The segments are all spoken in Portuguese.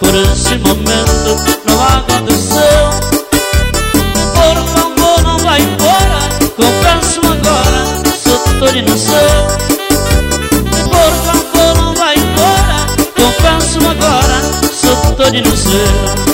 por esse momento não aconteceu. Por favor, não vai embora, confesso agora, sou todinho seu. Por favor, não vai embora, confesso agora, sou todinho seu.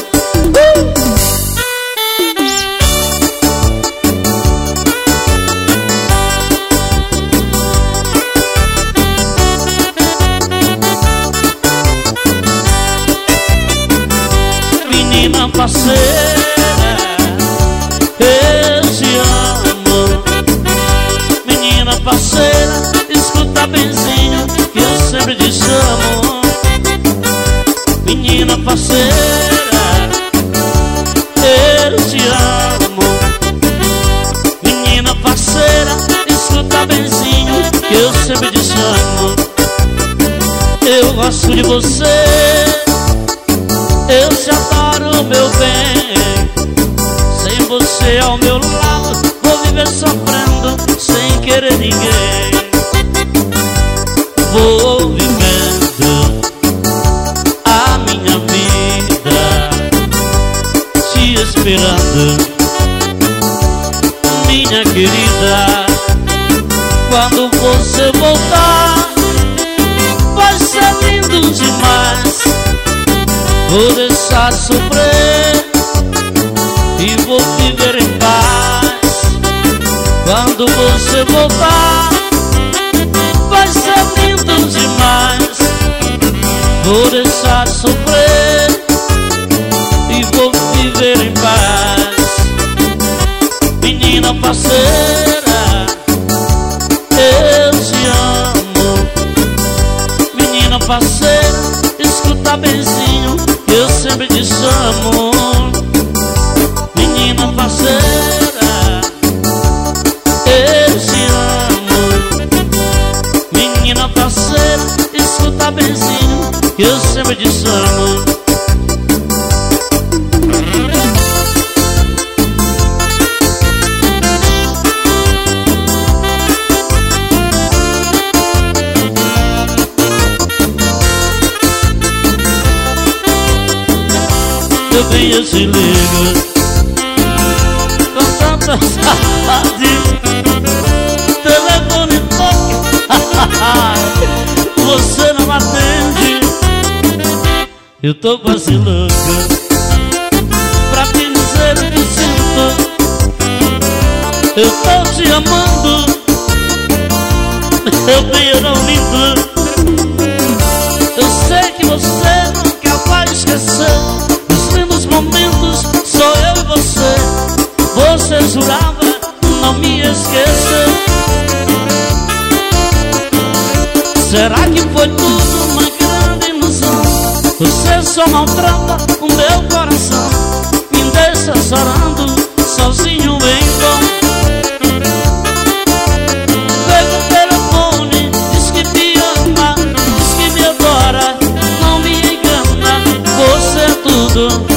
Menina parceira, eu te amo. Menina parceira, escuta benzinho que eu sempre te chamo. Menina parceira, eu te amo. Menina parceira, escuta benzinho que eu sempre te chamo. Eu gosto de você, eu te adoro, meu bem. Sem você ao meu lado, vou viver sofrendo sem querer ninguém. Vou vivendo a minha vida te esperando, minha querida. Quando você voltar, vai ser lindo demais. Vou deixar sofrer e vou viver em paz. Quando você voltar, vai ser lindo demais. Vou deixar sofrer e vou viver em paz. Menina parceira, eu te amo. Menina parceira, escuta benzinho, eu sempre te chamo. Menina parceira, eu te amo. Menina parceira, escuta benzinho, eu sempre te chamo. Eu bem, eu te ligo com tanta saudade. Telefone toca, você não atende. Eu tô quase louco pra te dizer o que sinto. Eu tô te amando, meu bem, eu não minto. Eu sei que você nunca vai esquecer os momentos, sou eu e você. Você jurava não me esquecer. Será que foi tudo uma grande ilusão? Você só maltrata o meu coração, me deixa chorando, sozinho em vão. Pega o telefone, diz que me ama, diz que me adora. Não me engana, você é tudo.